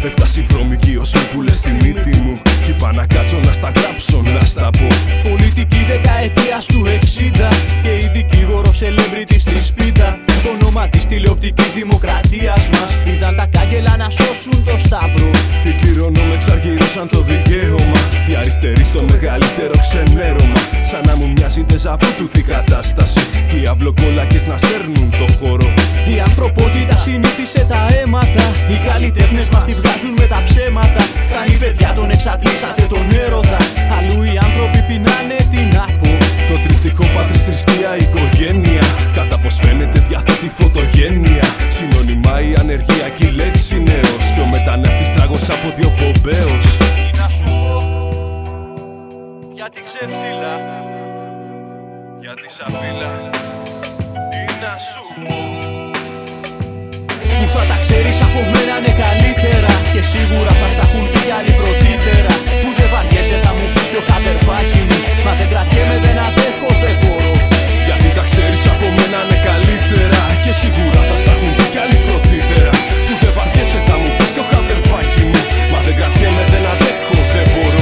Έφτασε η βρωμική ως που λες στη μύτη μου. Κι είπα να κάτσω να στα γράψω, να στα πω. Πολιτική δεκαετίας του 60 και η δικηγόρο celebrity στη σπίτα. Στο όνομα της τηλεοπτικής δημοκρατίας μας είδαν τα κάγκελα να σώσουν το Σταύρο. Οι κληρονόμοι εξαργυρώσαν το δικαίωμα. Οι αριστεροί στο μεγαλύτερο ξενέρωμα. Σαν να μου μοιάζει τεζαβού τούτη κατάσταση. Και οι αυλοκόλακες να σέρνουν το χώρο. Η ανθρωπότητα συνήθισε τα αίματα. Οι καλλιτέχνες μας τη βγάζουν με τα ψέματα. Φτάνει παιδιά, τον εξατλήσατε τον έρωτα. Αλλού οι άνθρωποι πεινάνε, τι να πω. Το τρίπτυχο πατρίς, θρησκεία, οικογένεια. Κατά πως φαίνεται διαθέτει φωτογένεια. Συνώνυμα η ανεργιακή λέξη νέος. Και ο μετανάστης τράγος από δύο πομπέος. Τι να σου πω για την ξεφτύλα, για τη σαβίλα. Τι να σου πω. Που θα τα ξέρεις από μένα είναι καλύτερα. Και σίγουρα θα στα έχουν πει άλλοι πρωτύτερα. Που δεν βαριέσαι θα μου πεις κι ο χαδερφάκι μου. Μα δεν κρατιέμαι, δεν αντέχω, δεν μπορώ. Γιατί τα ξέρεις από μένα είναι καλύτερα. Και σίγουρα θα στα έχουν πει κι άλλοι πρωτύτερα. Που δεν βαριέσαι θα μου πεις κι ο χαδερφάκι μου. Μα δεν κρατιέμαι, δεν αντέχω, δεν μπορώ.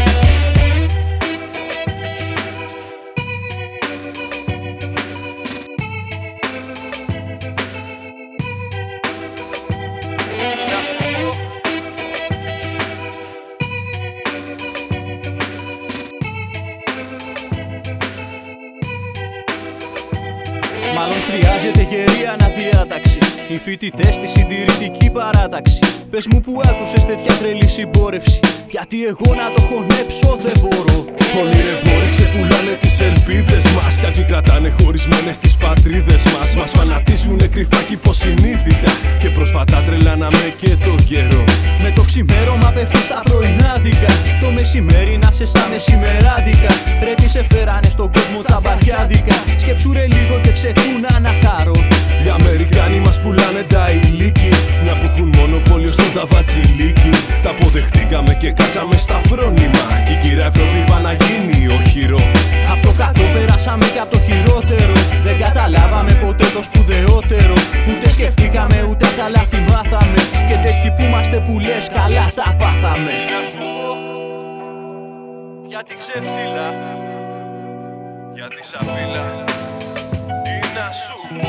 Μάλλον χρειάζεται γερή αναδιάταξη. Οι φοιτητές στη συντηρητική παράταξη. Πες μου που άκουσες τέτοια τρελή συμπόρευση. Γιατί εγώ να το χωνέψω δεν μπορώ. Όλοι ρε μπόροι ξεκουλάνε τις ελπίδες μας. Κάποιοι κρατάνε χωρισμένες τις πατρίδες μας. Μας φανατίζουνε κρυφά κι υποσυνείδητα. Και πρόσφατα τρελάναμε και το καιρό. Με το ξημέρωμα πέφτεις στα πρωινάδικα. Το μεσημέρι να σε στα μεσημεράδικα. Ρε τι σε φέρανε στον κόσμο τσαμπαριάδικα. Σκέψου ρε λίγο και ξεκούνα να χαρώ. Οι Αμερικάνοι μας πουλάνε τα ηλίκη. Μια που έχουν μονοπόλιο στον ταβατσιλίκι. Τα αποδεχτήκαμε και κάτσαμε στα φρόνημα. Κι η κυρία Ευρώπη είπα να γίνει οχυρό. Απ' το κακό περάσαμε και απ' το χειρότερο. Δεν καταλάβαμε ποτέ το σπουδαιότερο. Ούτε σκεφτήκαμε ούτε τα λάθη μάθαμε. Και τέτοιοι που είμαστε που λες καλά θα πάθαμε. Τι να σου πω για την ξεφτύλα, για τη σαβίλα. Τι να σου πω.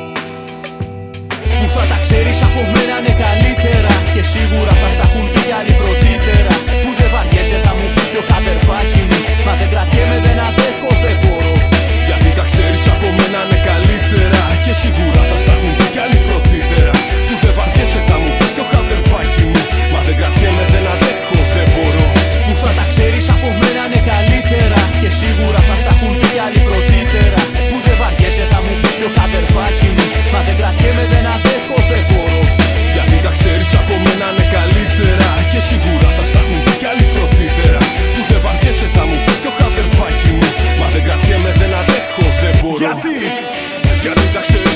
Που θα τα ξέρεις από μένα είναι καλύτερα. Και σίγουρα θα στα έχουν πει άλλοι πρωτύτερα. Που δεν βαριέσαι θα μου πεις κι ο χαδερφάκι μου. Μα δεν κρατιέμαι, δεν αντέχω, δεν μπορώ. Γιατί τα ξέρεις από μένα είναι καλύτερα. Και σίγουρα θα στα έχουν πει κι άλλοι πρωτύτερα. Που δεν βαριέσαι θα μου πεις κι ο χαδερφάκι μου. Μα δεν κρατιέμαι, δεν αντέχω, δεν μπορώ. Που θα τα ξέρεις από μένα είναι καλύτερα. Και σίγουρα θα στα έχουν πει άλλοι πρωτύτερα. Που δεν βαριέσαι θα μου πεις κι ο χαδερφάκι μου. Μα δεν κρατιέμαι, δεν αντέχω, δεν μπορώ. Γιατί τα ξέρεις από μένα είναι καλύτερα. Και σίγουρα θα στα έχουν πει κι άλλοι πρωτύτερα. Που δεν βαριέσαι θα μου πεις κι ο χαδερφάκι μου. Μα δεν κρατιέμαι, δεν αντέχω, δεν μπορώ. Γιατί τα ξέρεις